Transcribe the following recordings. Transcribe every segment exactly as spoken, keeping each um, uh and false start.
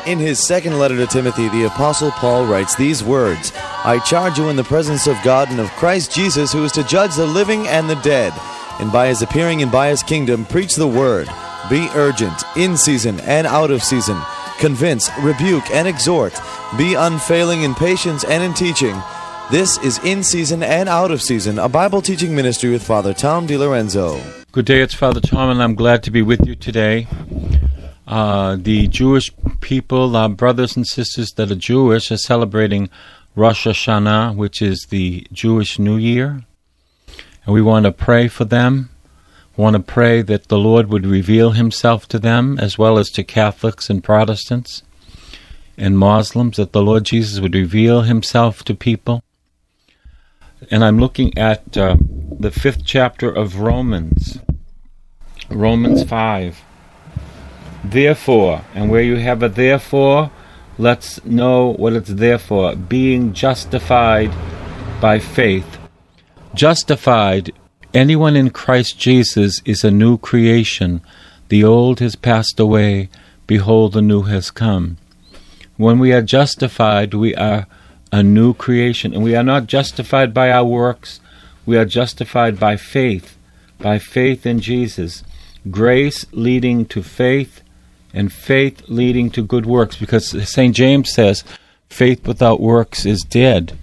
In his second letter to Timothy, the Apostle Paul writes these words, I charge you in the presence of God and of Christ Jesus, who is to judge the living and the dead, and by his appearing and by his kingdom, preach the word. Be urgent, in season and out of season. Convince, rebuke, and exhort. Be unfailing in patience and in teaching. This is In Season and Out of Season, a Bible teaching ministry with Father Tom DiLorenzo. Good day, it's Father Tom, and I'm glad to be with you today. Uh, the Jewish people, our brothers and sisters that are Jewish, are celebrating Rosh Hashanah, which is the Jewish New Year. And we want to pray for them. We want to pray that the Lord would reveal himself to them, as well as to Catholics and Protestants and Muslims, that the Lord Jesus would reveal himself to people. And I'm looking at uh, the fifth chapter of Romans, Romans five. Therefore, and where you have a therefore, let's know what it's there for. Being justified by faith. Justified, anyone in Christ Jesus is a new creation. The old has passed away, behold, the new has come. When we are justified, we are a new creation. And we are not justified by our works. We are justified by faith, by faith in Jesus. Grace leading to faith, and faith leading to good works, because Saint James says, faith without works is dead.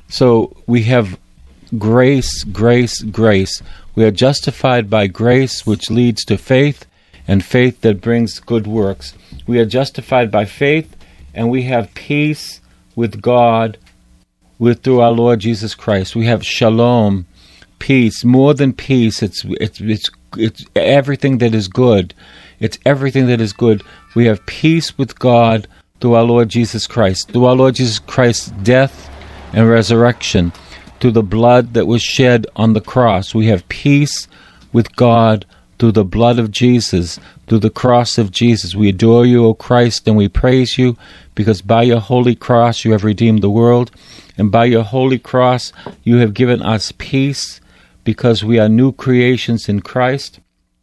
So we have grace, grace, grace. We are justified by grace, which leads to faith, and faith that brings good works. We are justified by faith, and we have peace with God with through our Lord Jesus Christ. We have shalom, peace, more than peace. It's it's it's it's everything that is good. It's everything that is good. We have peace with God through our Lord Jesus Christ, through our Lord Jesus Christ's death and resurrection, through the blood that was shed on the cross. We have peace with God through the blood of Jesus, through the cross of Jesus. We adore you, O Christ, and we praise you, because by your holy cross you have redeemed the world, and by your holy cross you have given us peace, because we are new creations in Christ.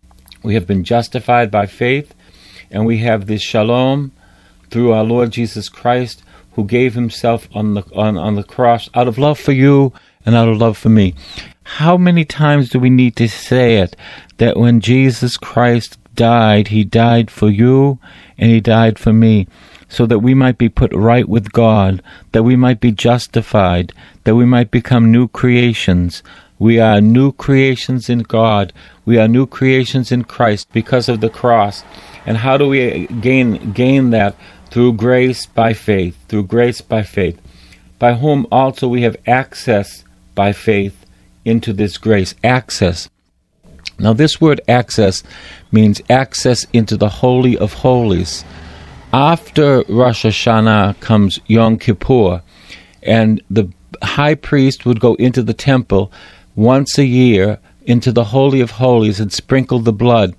We have been justified by faith, and we have this shalom through our Lord Jesus Christ, who gave himself on the on, on the cross out of love for you and out of love for me. How many times do we need to say it, that when Jesus Christ died, he died for you and he died for me, so that we might be put right with God, that we might be justified, that we might become new creations. We are new creations in God. We are new creations in Christ because of the cross. And how do we gain gain that? Through grace by faith. Through grace by faith. By whom also we have access by faith into this grace. Access. Now this word access means access into the Holy of Holies. After Rosh Hashanah comes Yom Kippur, and the high priest would go into the temple once a year into the Holy of Holies and sprinkle the blood.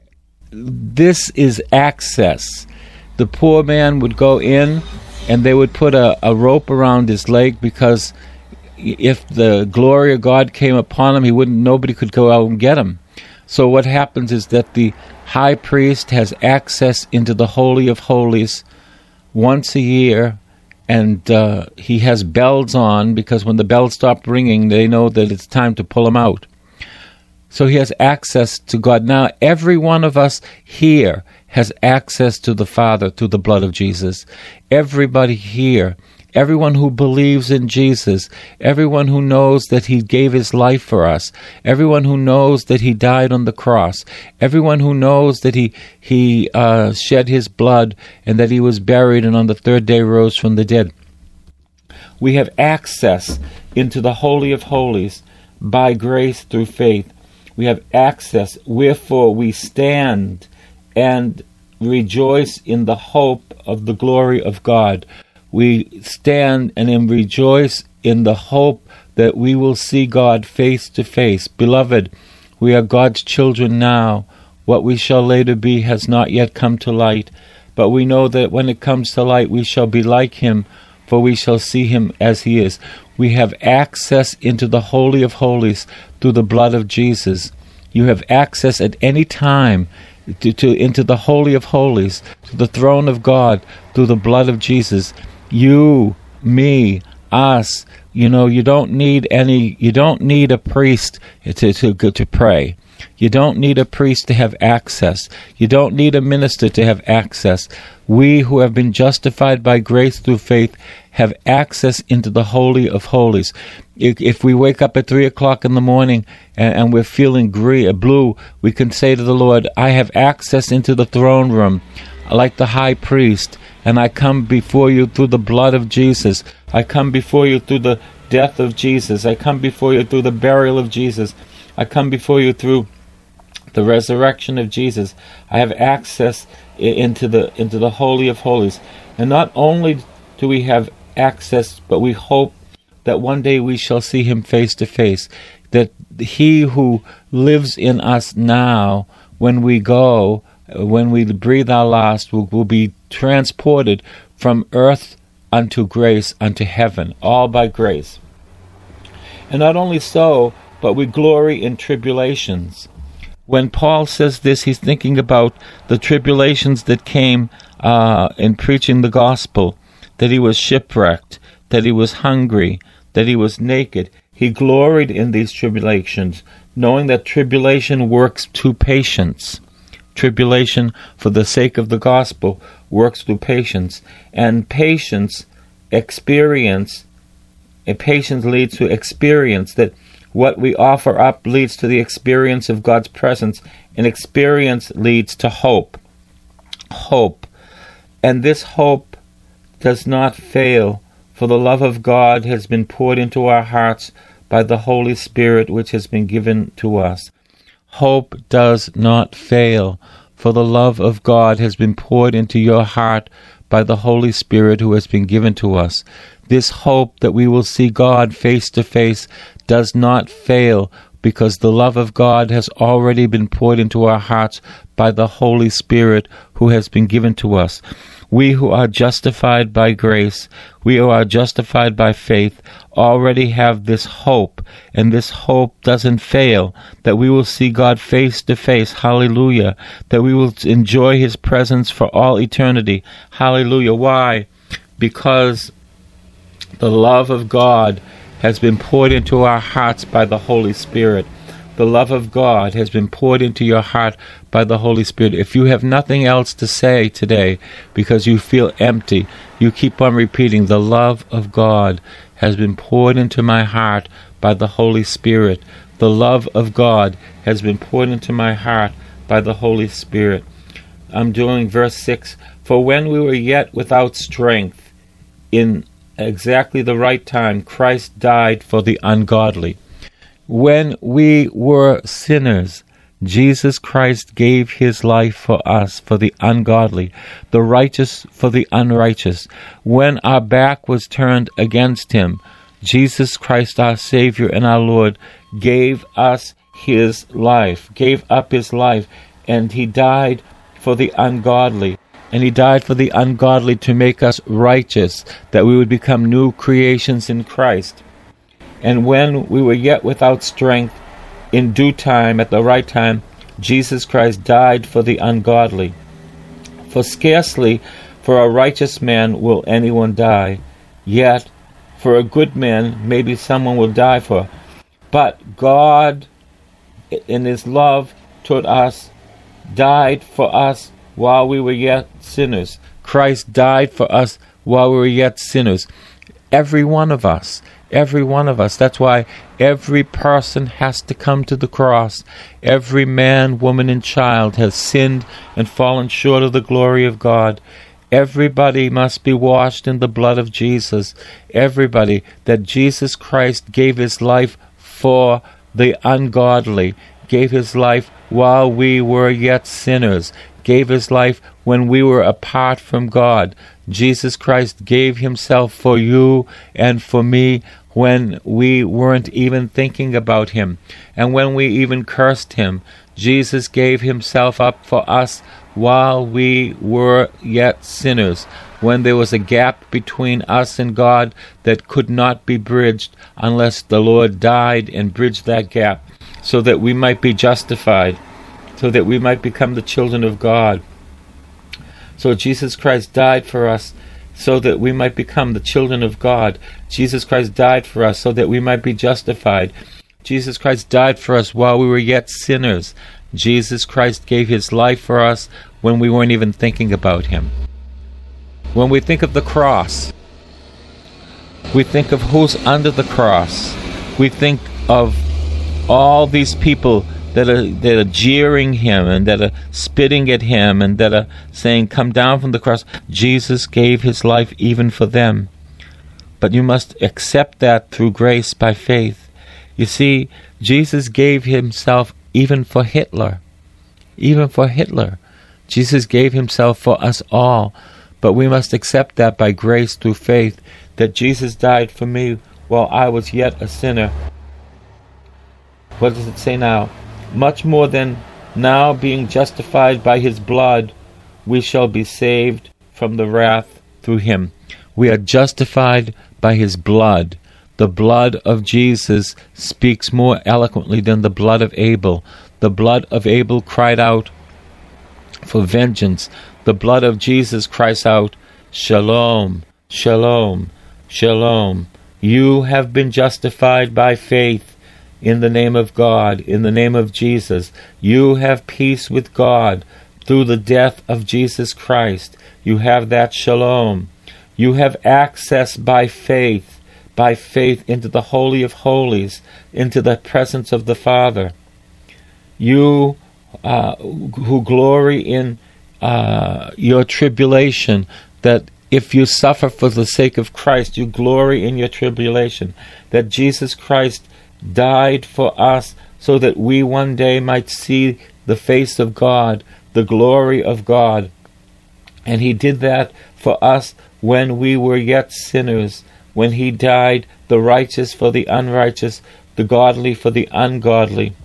This is access. The poor man would go in, and they would put a, a rope around his leg, because if the glory of God came upon him, he wouldn't. Nobody could go out and get him. So what happens is that the high priest has access into the Holy of Holies once a year, and uh, he has bells on, because when the bells stop ringing, they know that it's time to pull him out. So he has access to God. Now, every one of us here has access to the Father through the blood of Jesus. Everybody here, everyone who believes in Jesus, everyone who knows that he gave his life for us, everyone who knows that he died on the cross, everyone who knows that he he uh, shed his blood and that he was buried and on the third day rose from the dead. We have access into the Holy of Holies by grace through faith. We have access, wherefore we stand and rejoice in the hope of the glory of God. We stand and rejoice in the hope that we will see God face to face. Beloved, we are God's children now. What we shall later be has not yet come to light, but we know that when it comes to light, we shall be like him, for we shall see him as he is. We have access into the Holy of Holies through the blood of Jesus. You have access at any time to, to into the Holy of Holies, to the throne of God, through the blood of Jesus. You, me, us, you know, you don't need any, you don't need a priest to, to, to pray. You don't need a priest to have access. You don't need a minister to have access. We who have been justified by grace through faith have access into the Holy of Holies. If, if we wake up at three o'clock in the morning and, and we're feeling green, blue, we can say to the Lord, I have access into the throne room like the high priest, and I come before you through the blood of Jesus. I come before you through the death of Jesus. I come before you through the burial of Jesus. I come before you through the resurrection of Jesus. I have access into the into the Holy of Holies. And not only do we have access, but we hope that one day we shall see him face to face, that he who lives in us now, when we go, when we breathe our last, will, will be transported from earth unto grace, unto heaven, all by grace. And not only so, but we glory in tribulations. When Paul says this, he's thinking about the tribulations that came uh, in preaching the gospel, that he was shipwrecked, that he was hungry, that he was naked. He gloried in these tribulations, knowing that tribulation works to patience. Tribulation, for the sake of the gospel, works through patience. And patience, experience, and patience leads to experience, that what we offer up leads to the experience of God's presence, and experience leads to hope. Hope. And this hope does not fail, for the love of God has been poured into our hearts by the Holy Spirit which has been given to us. Hope does not fail, for the love of God has been poured into your heart by the Holy Spirit who has been given to us. This hope that we will see God face to face does not fail, because the love of God has already been poured into our hearts by the Holy Spirit who has been given to us. We who are justified by grace, we who are justified by faith, already have this hope, and this hope doesn't fail, that we will see God face to face, hallelujah, that we will enjoy his presence for all eternity, hallelujah. Why? Because the love of God has been poured into our hearts by the Holy Spirit. The love of God has been poured into your heart by the Holy Spirit. If you have nothing else to say today because you feel empty, you keep on repeating, the love of God has been poured into my heart by the Holy Spirit. The love of God has been poured into my heart by the Holy Spirit. I'm doing verse six. For when we were yet without strength, in exactly the right time, Christ died for the ungodly. When we were sinners, Jesus Christ gave his life for us, for the ungodly, the righteous for the unrighteous. When our back was turned against him, Jesus Christ, our Savior and our Lord, gave us his life, gave up his life, and he died for the ungodly. And he died for the ungodly to make us righteous, that we would become new creations in Christ. And when we were yet without strength, in due time, at the right time, Jesus Christ died for the ungodly. For scarcely for a righteous man will anyone die, yet for a good man maybe someone will die for. But God, in his love toward us, died for us while we were yet sinners. Christ died for us while we were yet sinners. Every one of us. Every one of us. That's why every person has to come to the cross. Every man, woman, and child has sinned and fallen short of the glory of God. Everybody must be washed in the blood of Jesus. Everybody. That Jesus Christ gave his life for the ungodly. Gave his life while we were yet sinners. Gave his life when we were apart from God. Jesus Christ gave himself for you and for me when we weren't even thinking about him, and when we even cursed him. Jesus gave himself up for us while we were yet sinners, when there was a gap between us and God that could not be bridged unless the Lord died and bridged that gap, so that we might be justified. so that we might become the children of God. So Jesus Christ died for us so that we might become the children of God. Jesus Christ died for us so that we might be justified. Jesus Christ died for us while we were yet sinners. Jesus Christ gave his life for us when we weren't even thinking about him. When we think of the cross, we think of who's under the cross. We think of all these people that are that are jeering him and that are spitting at him and that are saying, "Come down from the cross." Jesus gave his life even for them. But you must accept that through grace by faith. You see, Jesus gave himself even for Hitler. Even for Hitler. Jesus gave himself for us all. But we must accept that by grace through faith, that Jesus died for me while I was yet a sinner. What does it say now? Much more than now, being justified by his blood, we shall be saved from the wrath through him. We are justified by his blood. The blood of Jesus speaks more eloquently than the blood of Abel. The blood of Abel cried out for vengeance. The blood of Jesus cries out, Shalom, Shalom, Shalom. You have been justified by faith in the name of God, in the name of Jesus. You have peace with God through the death of Jesus Christ. You have that shalom. You have access by faith, by faith into the Holy of Holies, into the presence of the Father. You uh, who glory in uh, your tribulation, that if you suffer for the sake of Christ, you glory in your tribulation, that Jesus Christ died for us so that we one day might see the face of God, the glory of God. And he did that for us when we were yet sinners, when he died, the righteous for the unrighteous, the godly for the ungodly.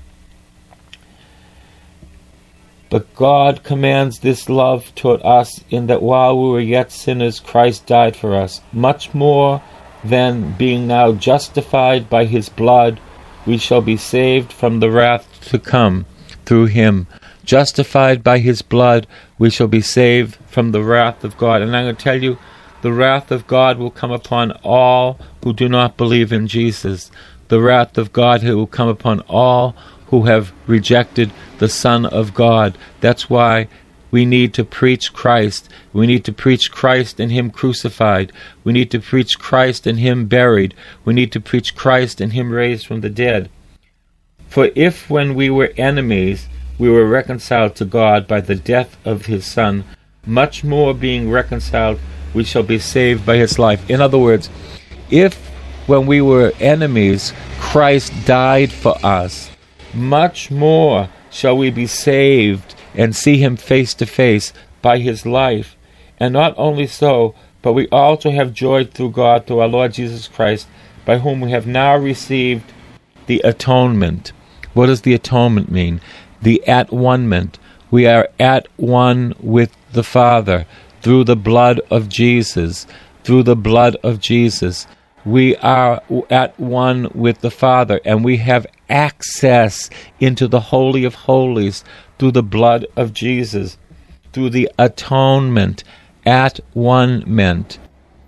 But God commands this love toward us in that while we were yet sinners, Christ died for us. Much more than being now justified by his blood, we shall be saved from the wrath to come through him. Justified by his blood, we shall be saved from the wrath of God. And I'm going to tell you, the wrath of God will come upon all who do not believe in Jesus. The wrath of God will come upon all who have rejected the Son of God. That's why we need to preach Christ. We need to preach Christ and him crucified. We need to preach Christ and him buried. We need to preach Christ and him raised from the dead. For if when we were enemies, we were reconciled to God by the death of his Son, much more being reconciled, we shall be saved by his life. In other words, if when we were enemies, Christ died for us, much more shall we be saved and see him face to face by his life. And not only so, but we also have joy through God, through our Lord Jesus Christ, by whom we have now received the atonement. What does the atonement mean? The at-one-ment. We are at one with the Father through the blood of Jesus. Through the blood of Jesus. We are at one with the Father, and we have access into the Holy of Holies through the blood of Jesus, through the atonement, at one-ment.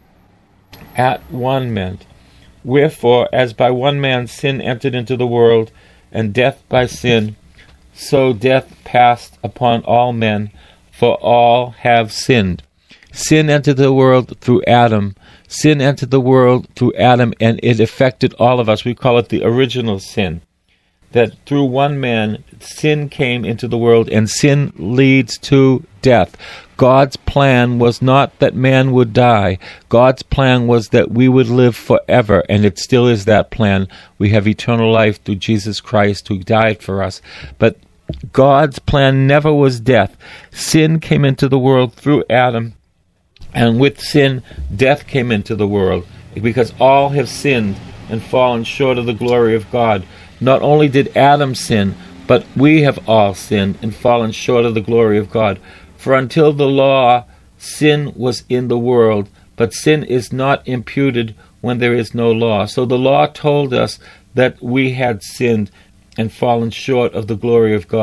At one-ment. Wherefore, as by one man sin entered into the world, and death by sin, so death passed upon all men, for all have sinned. Sin entered the world through Adam. Sin entered the world through Adam, and it affected all of us. We call it the original sin. That through one man, sin came into the world, and sin leads to death. God's plan was not that man would die. God's plan was that we would live forever, and it still is that plan. We have eternal life through Jesus Christ, who died for us. But God's plan never was death. Sin came into the world through Adam, and with sin, death came into the world, because all have sinned and fallen short of the glory of God. Not only did Adam sin, but we have all sinned and fallen short of the glory of God. For until the law, sin was in the world, but sin is not imputed when there is no law. So the law told us that we had sinned and fallen short of the glory of God.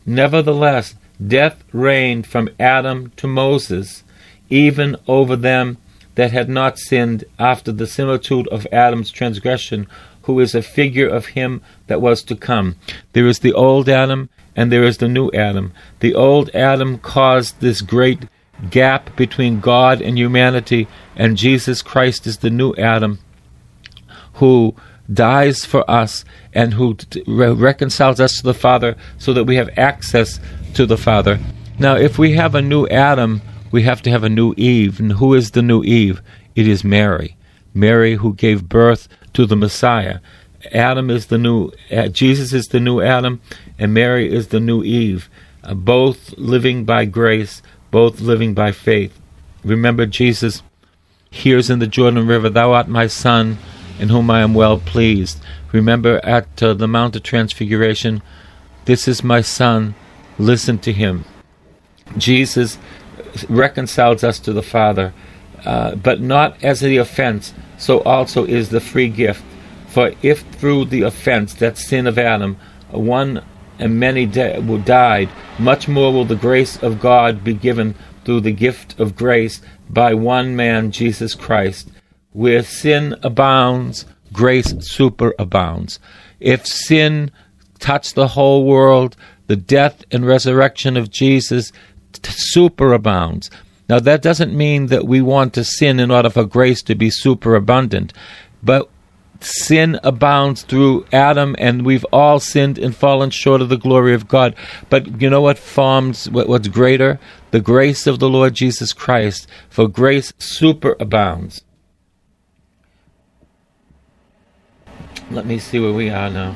Nevertheless, death reigned from Adam to Moses, even over them that had not sinned, after the similitude of Adam's transgression, who is a figure of him that was to come. There is the old Adam, and there is the new Adam. The old Adam caused this great gap between God and humanity, and Jesus Christ is the new Adam, who dies for us and who re- reconciles us to the Father so that we have access to the Father. Now, if we have a new Adam, we have to have a new Eve. And who is the new Eve? It is Mary. Mary who gave birth to the Messiah. Adam is the new, uh, Jesus is the new Adam, and Mary is the new Eve. Uh, both living by grace, both living by faith. Remember, Jesus hears in the Jordan River, "Thou art my Son, in whom I am well pleased." Remember at uh, the Mount of Transfiguration, "This is my Son, listen to him." Jesus reconciles us to the Father, uh, but not as the offense, so also is the free gift. For if through the offense, that sin of Adam, one and many di- died, much more will the grace of God be given through the gift of grace by one man, Jesus Christ. Where sin abounds, grace superabounds. If sin touched the whole world, the death and resurrection of Jesus t- superabounds. Now, that doesn't mean that we want to sin in order for grace to be superabundant, but sin abounds through Adam, and we've all sinned and fallen short of the glory of God. But you know what forms what, what's greater? The grace of the Lord Jesus Christ. For grace superabounds. Let me see where we are now.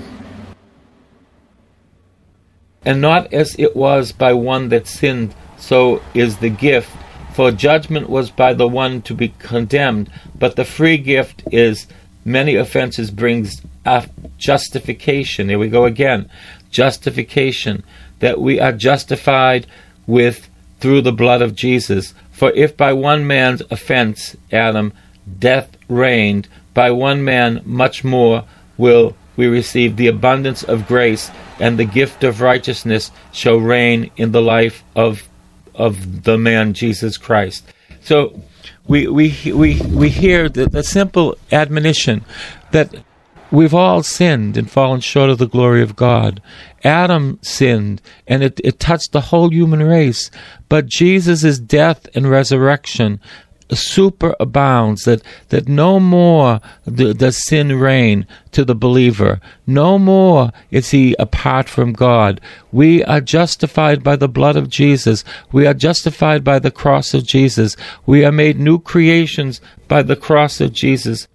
And not as it was by one that sinned, so is the gift. For judgment was by the one to be condemned, but the free gift is many offenses brings justification. Here we go again. Justification. That we are justified with through the blood of Jesus. For if by one man's offense, Adam, death reigned, by one man much more will we receive the abundance of grace, and the gift of righteousness shall reign in the life of of the man Jesus Christ. So we we we we hear the, the simple admonition that we've all sinned and fallen short of the glory of God. Adam sinned, and it, it touched the whole human race. But Jesus' death and resurrection superabounds, that, that no more does sin reign to the believer. No more is he apart from God. We are justified by the blood of Jesus. We are justified by the cross of Jesus. We are made new creations by the cross of Jesus.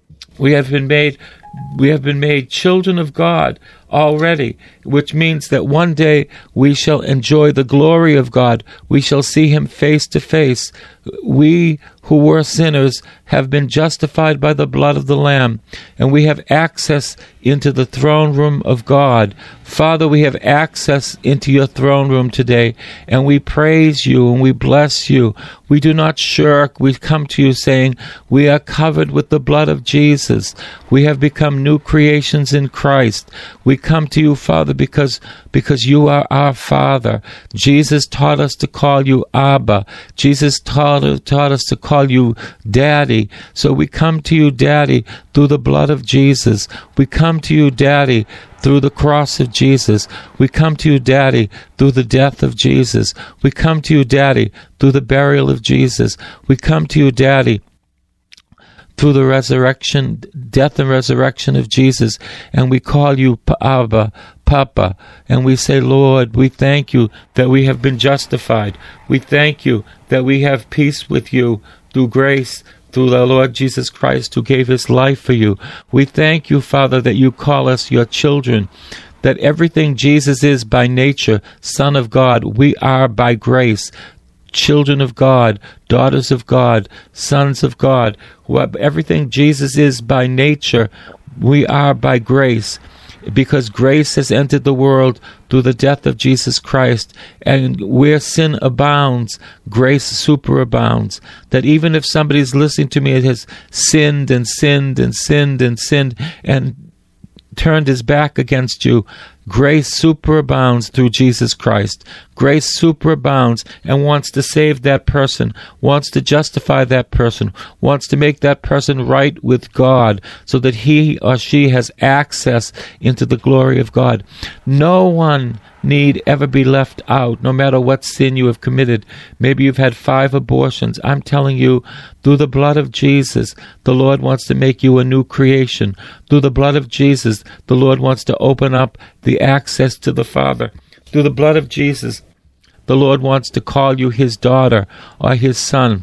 We have been made we have been made children of God already, which means that one day we shall enjoy the glory of God. We shall see him face to face. We who were sinners have been justified by the blood of the Lamb, and we have access into the throne room of God. Father, we have access into your throne room today, and we praise you and we bless you. We do not shirk. We come to you saying, we are covered with the blood of Jesus. We have become new creations in Christ. We come to you, Father, because, because you are our Father. Jesus taught us to call you Abba. Jesus taught, taught us to call you Daddy. So we come to you, Daddy, through the blood of Jesus. We come to you, Daddy, through the cross of Jesus. We come to you, Daddy, through the death of Jesus. We come to you, Daddy, through the burial of Jesus. We come to you, Daddy, through the resurrection, death and resurrection of Jesus, and we call you Abba, Papa, and we say, Lord, we thank you that we have been justified. We thank you that we have peace with you through grace, through the Lord Jesus Christ, who gave his life for you. We thank you, Father, that you call us your children, that everything Jesus is by nature, Son of God, we are by grace, children of God, daughters of God, sons of God. Everything Jesus is by nature, we are by grace, because grace has entered the world through the death of Jesus Christ. And where sin abounds, grace superabounds. That even if somebody's listening to me and has sinned and sinned and sinned and sinned and turned his back against you, Grace superabounds through Jesus Christ. Grace superabounds and wants to save that person, wants to justify that person, wants to make that person right with God so that he or she has access into the glory of God. No one need ever be left out, no matter what sin you have committed. Maybe you've had five abortions. I'm telling you, through the blood of Jesus, the Lord wants to make you a new creation. Through the blood of Jesus, the Lord wants to open up the access to the Father. Through the blood of Jesus, the Lord wants to call you His daughter or His son.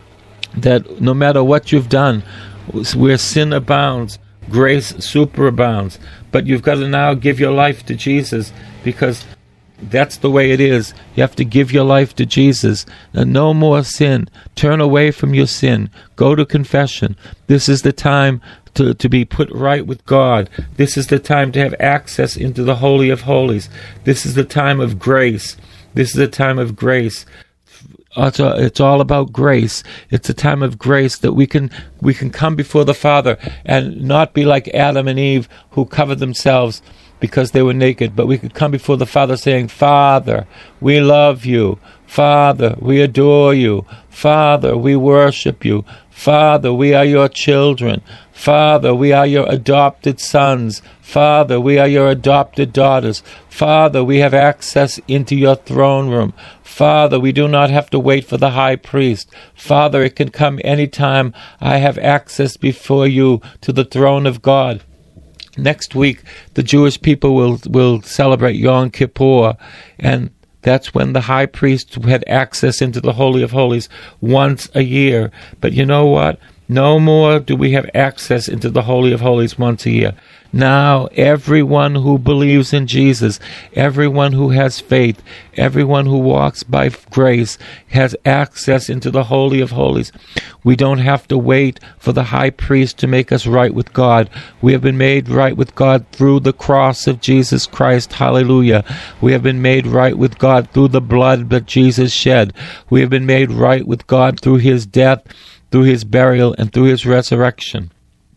That no matter what you've done, where sin abounds, grace superabounds. But you've got to now give your life to Jesus, because that's the way it is. You have to give your life to Jesus. And no more sin. Turn away from your sin. Go to confession. This is the time to, to be put right with God. This is the time to have access into the Holy of Holies. This is the time of grace. This is the time of grace. It's, a, it's all about grace. It's a time of grace that we can we can come before the Father and not be like Adam and Eve, who covered themselves because they were naked, but we could come before the Father saying, Father, we love you. Father, we adore you. Father, we worship you. Father, we are your children. Father, we are your adopted sons. Father, we are your adopted daughters. Father, we have access into your throne room. Father, we do not have to wait for the high priest. Father, it can come any time. I have access before you to the throne of God. Next week, the Jewish people will, will celebrate Yom Kippur, and that's when the high priest had access into the Holy of Holies once a year. But you know what? No more do we have access into the Holy of Holies once a year. Now, everyone who believes in Jesus, everyone who has faith, everyone who walks by grace has access into the Holy of Holies. We don't have to wait for the high priest to make us right with God. We have been made right with God through the cross of Jesus Christ. Hallelujah. We have been made right with God through the blood that Jesus shed. We have been made right with God through His death, through His burial, and through His resurrection.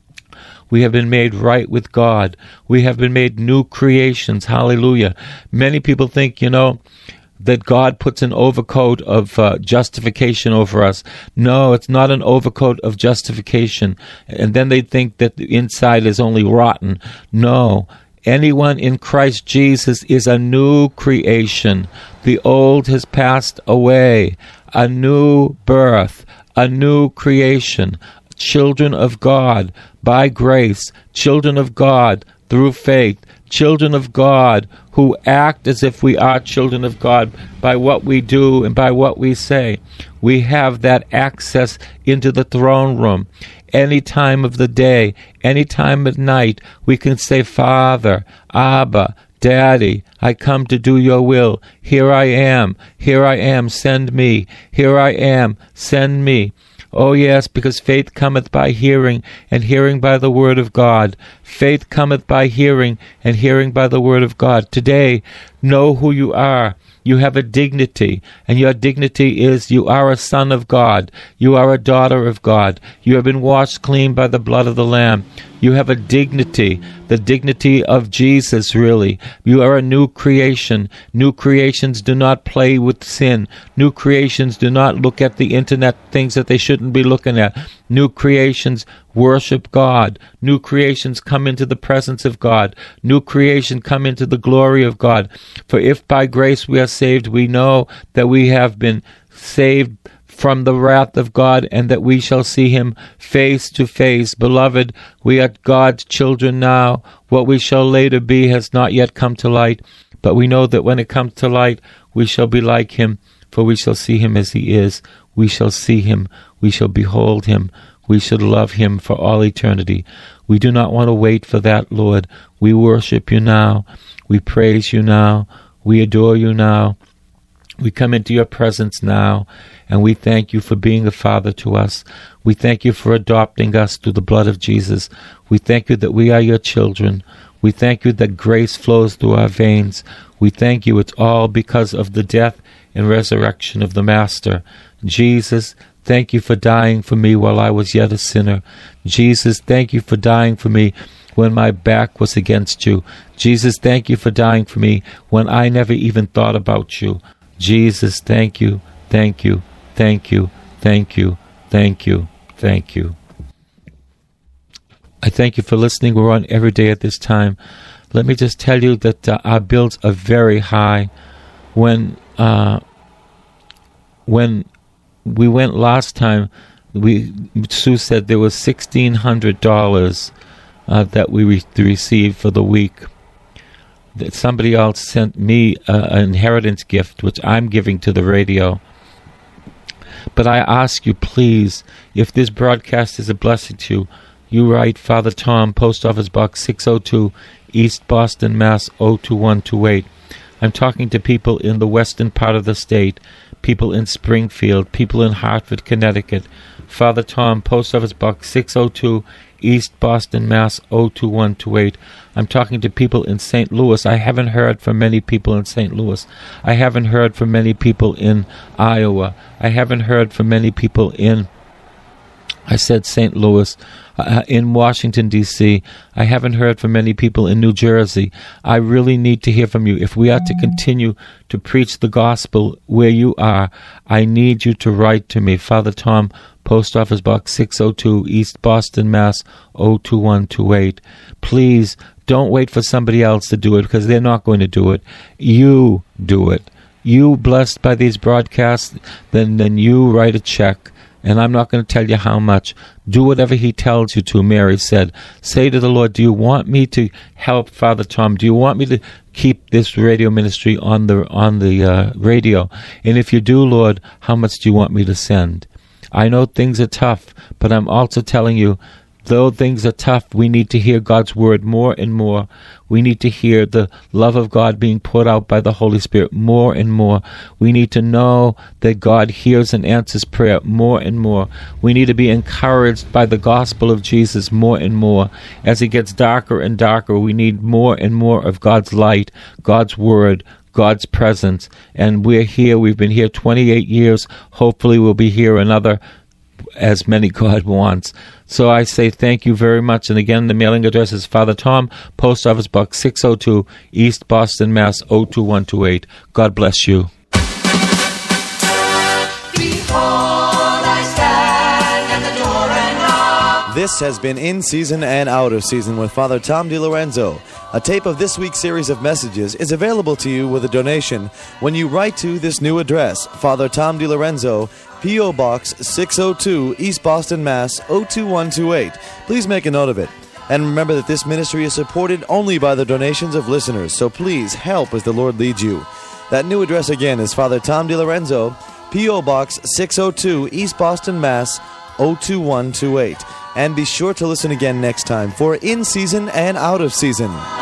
We have been made right with God. We have been made new creations. Hallelujah. Many people think, you know, that God puts an overcoat of uh, justification over us. No, it's not an overcoat of justification. And then they think that the inside is only rotten. No. Anyone in Christ Jesus is a new creation. The old has passed away. A new birth. A new creation. Children of God by grace, children of God through faith, children of God who act as if we are children of God by what we do and by what we say. We have that access into the throne room. Any time of the day, any time at night, we can say, Father, Abba, Daddy, I come to do your will. Here I am. Here I am. Send me. Here I am. Send me. Oh, yes, because faith cometh by hearing, and hearing by the word of God. Faith cometh by hearing, and hearing by the word of God. Today, know who you are. You have a dignity, and your dignity is you are a son of God. You are a daughter of God. You have been washed clean by the blood of the Lamb. You have a dignity, the dignity of Jesus, really. You are a new creation. New creations do not play with sin. New creations do not look at the internet things that they shouldn't be looking at. New creations worship God. New creations come into the presence of God. New creation come into the glory of God. For if by grace we are saved, we know that we have been saved from the wrath of God, and that we shall see Him face to face. Beloved, we are God's children now. What we shall later be has not yet come to light, but we know that when it comes to light, we shall be like Him, for we shall see Him as He is. We shall see Him. We shall behold Him. We shall love Him for all eternity. We do not want to wait for that, Lord. We worship You now. We praise You now. We adore You now. We come into Your presence now, and we thank You for being a Father to us. We thank You for adopting us through the blood of Jesus. We thank You that we are Your children. We thank You that grace flows through our veins. We thank You it's all because of the death and resurrection of the Master. Jesus, thank You for dying for me while I was yet a sinner. Jesus, thank You for dying for me when my back was against you. Jesus, thank you for dying for me when I never even thought about you. Jesus, thank you, thank you, thank you, thank you, thank you, thank you. I thank you for listening. We're on every day at this time. Let me just tell you that uh, our bills are very high. When uh, when we went last time, we Sue said there was sixteen hundred dollars uh, that we re- received for the week. That somebody else sent me uh, an inheritance gift, which I'm giving to the radio. But I ask you, please, if this broadcast is a blessing to you, you write Father Tom, Post Office Box six oh two, East Boston, Mass. oh two one two eight. I'm talking to people in the western part of the state, people in Springfield, people in Hartford, Connecticut. Father Tom, Post Office Box six oh two, East Boston, Mass. oh two one two eight. I'm talking to people in Saint Louis. I haven't heard from many people in Saint Louis. I haven't heard from many people in Iowa. I haven't heard from many people in, I said Saint Louis, uh, in Washington, D C I haven't heard from many people in New Jersey. I really need to hear from you. If we are to continue to preach the gospel where you are, I need you to write to me. Father Tom, Post Office Box six oh two, East Boston, Mass. oh two one two eight. Please don't wait for somebody else to do it, because they're not going to do it. You do it. You blessed by these broadcasts, then, then you write a check. And I'm not going to tell you how much. Do whatever he tells you to, Mary said. Say to the Lord, do you want me to help Father Tom? Do you want me to keep this radio ministry on the on the uh, radio? And if you do, Lord, how much do you want me to send? I know things are tough, but I'm also telling you, though things are tough, we need to hear God's word more and more. We need to hear the love of God being poured out by the Holy Spirit more and more. We need to know that God hears and answers prayer more and more. We need to be encouraged by the gospel of Jesus more and more. As it gets darker and darker, we need more and more of God's light, God's word, God's presence. And we're here. We've been here twenty-eight years. Hopefully we'll be here another, as many God wants. So I say thank you very much. And again, the mailing address is Father Tom, Post Office Box six oh two, East Boston, Mass. oh two one two eight. God bless you. Behold, I stand at the door and knock. This has been In Season and Out of Season with Father Tom DiLorenzo. A tape of this week's series of messages is available to you with a donation when you write to this new address, Father Tom DiLorenzo, P O. Box six oh two, East Boston, Mass. oh two one two eight. Please make a note of it. And remember that this ministry is supported only by the donations of listeners, so please help as the Lord leads you. That new address again is Father Tom DiLorenzo, P O. Box six oh two, East Boston, Mass. oh two one two eight. And be sure to listen again next time for In Season and Out of Season.